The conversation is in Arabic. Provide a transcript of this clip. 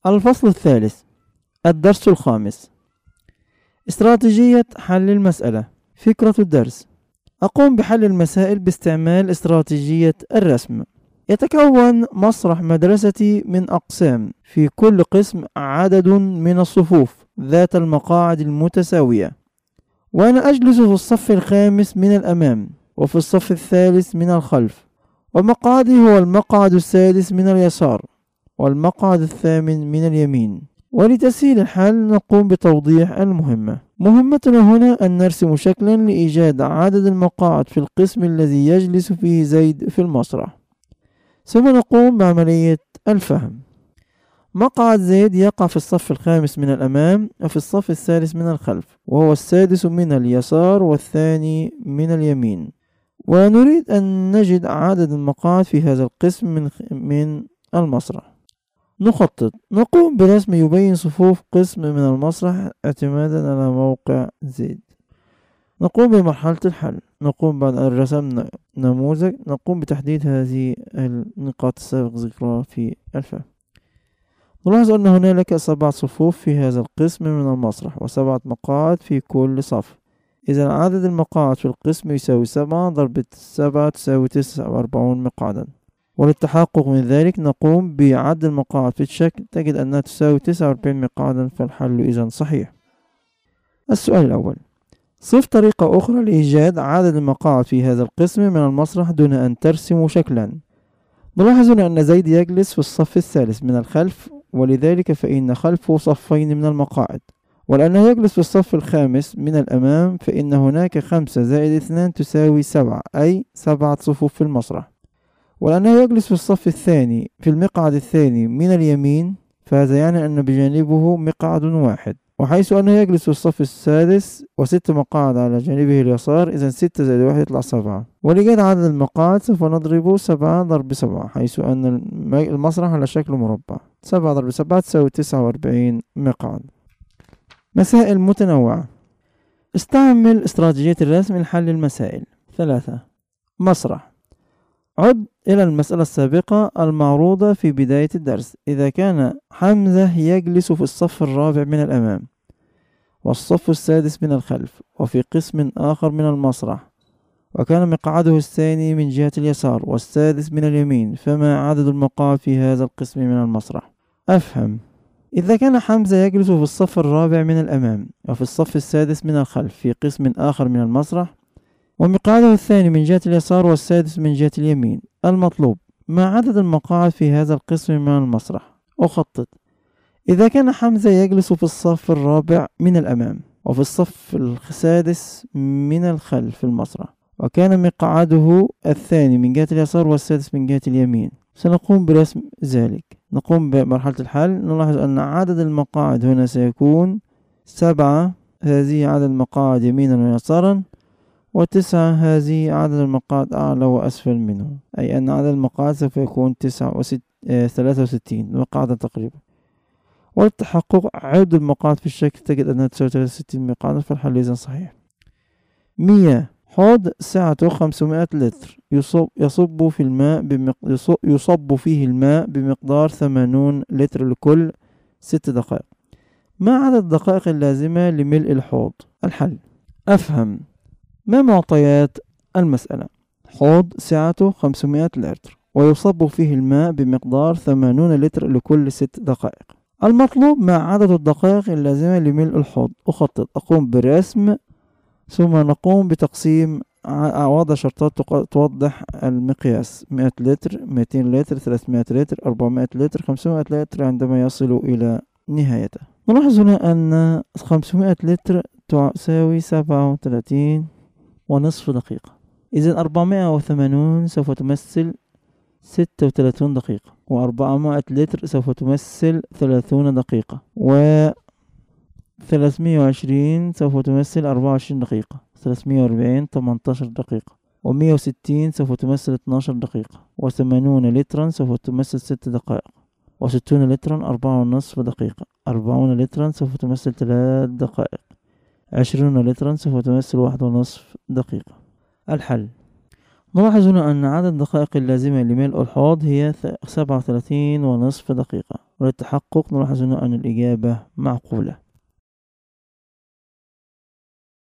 الفصل الثالث، الدرس الخامس. استراتيجية حل المسألة. فكرة الدرس: أقوم بحل المسائل باستعمال استراتيجية الرسم. يتكون مسرح مدرستي من أقسام، في كل قسم عدد من الصفوف ذات المقاعد المتساوية، وأنا أجلس في الصف الخامس من الأمام، وفي الصف الثالث من الخلف، ومقعدي هو المقعد السادس من اليسار، والمقعد الثامن من اليمين. ولتسهيل الحل نقوم بتوضيح المهمة. مهمتنا هنا أن نرسم شكلا لإيجاد عدد المقاعد في القسم الذي يجلس فيه زيد في المسرح، ثم نقوم بعملية الفهم. مقعد زيد يقع في الصف الخامس من الأمام، وفي الصف الثالث من الخلف، وهو السادس من اليسار والثاني من اليمين. ونريد أن نجد عدد المقاعد في هذا القسم من المسرح. نخطط. نقوم برسم يبين صفوف قسم من المسرح اعتمادا على موقع زيد. نقوم بمرحلة الحل. نقوم بعد أن رسمنا نموذج نقوم بتحديد هذه النقاط السابق ذكرها في الفهم. نلاحظ أن هنالك 7 صفوف في هذا القسم من المسرح، و7 مقاعد في كل صف. إذا عدد المقاعد في القسم يساوي 7 ضرب 7 تساوي 49 مقعدا. وللتحقق من ذلك نقوم بعد المقاعد في الشكل، تجد أنها تساوي 49 مقعدا، فالحل إذن صحيح. السؤال الأول: صف طريقة أخرى لإيجاد عدد المقاعد في هذا القسم من المسرح دون أن ترسم شكلا. نلاحظ أن زيد يجلس في الصف الثالث من الخلف، ولذلك فإن خلفه صفين من المقاعد. ولأنه يجلس في الصف الخامس من الأمام، فإن هناك 5 زائد 2 تساوي 7، أي 7 صفوف في المسرح. ولأنه يجلس في الصف الثاني في المقعد الثاني من اليمين، فهذا يعني أن بجانبه مقعد واحد. وحيث أنه يجلس في الصف السادس و6 مقاعد على جانبه اليسار، إذن 6 زائد 1 يطلع 7. ولإيجاد عدد المقاعد سوف نضرب 7 ضرب 7، حيث أن المسرح على شكل مربع. 7 ضرب 7 تساوي 49 مقعد. مسائل متنوعة. استعمل استراتيجية الرسم لحل المسائل. 3. مسرح. عد إلى المسألة السابقة المعروضة في بداية الدرس. إذا كان حمزة يجلس في الصف الرابع من الأمام، والصف السادس من الخلف، وفي قسم آخر من المسرح، وكان مقعده الثاني من جهة اليسار والسادس من اليمين، فما عدد المقاعد في هذا القسم من المسرح؟ أفهم. إذا كان حمزة يجلس في الصف الرابع من الأمام، وفي الصف السادس من الخلف، في قسم آخر من المسرح، ومقعده الثاني من جهة اليسار والسادس من جهة اليمين، المطلوب ما عدد المقاعد في هذا القسم من المسرح. أخطط. إذا كان حمزة يجلس في الصف الرابع من الأمام، وفي الصف السادس من الخلف في المسرح، وكان مقعده الثاني من جهة اليسار والسادس من جهة اليمين، سنقوم برسم ذلك. نقوم بمرحلة الحل. نلاحظ أن عدد المقاعد هنا سيكون 7، هذه عدد المقاعد يمينا ويسارا، و9 هذه عدد المقاعد أعلى وأسفل منه، أي أن عدد المقاعد سوف يكون 63 مقعدا تقريبا. وللتحقق عد المقاعد في الشكل، تجد أنها تساوي 63 مقعدا، فالحل إذن صحيح. 100. حوض سعته 500 لتر، يصب فيه الماء بمقدار 80 لتر لكل 6 دقائق. ما عدد الدقائق اللازمة لملء الحوض؟ الحل. أفهم. ما معطيات المسألة؟ حوض سعته 500 لتر، ويصب فيه الماء بمقدار 80 لتر لكل 6 دقائق. المطلوب ما عدد الدقائق اللازمة لملء الحوض. أخطط. أقوم برسم، ثم نقوم بتقسيم، وضع شرطات توضح المقياس: 100 لتر، 200 لتر، 300 لتر، 400 لتر، 500 لتر، عندما يصل إلى نهايته. نلاحظ هنا أن 500 لتر تساوي 37.5 دقيقة. إذن 480 سوف تمثل 36 دقيقة، و400 لتر سوف تمثل 30 دقيقة، و320 سوف تمثل 24 دقيقة، 340 18 دقيقة، و160 سوف تمثل 12 دقيقة، و80 لترا سوف تمثل 6 دقائق، و60 لترا 4.5 دقيقة، 40 لترا سوف تمثل 3 دقائق، 20 لترا سوف تمثل 1.5 دقيقة. الحل. نلاحظ هنا أن عدد الدقائق اللازمة لملء الحوض هي 37.5 دقيقة. وللتحقق نلاحظ هنا أن الإجابة معقولة.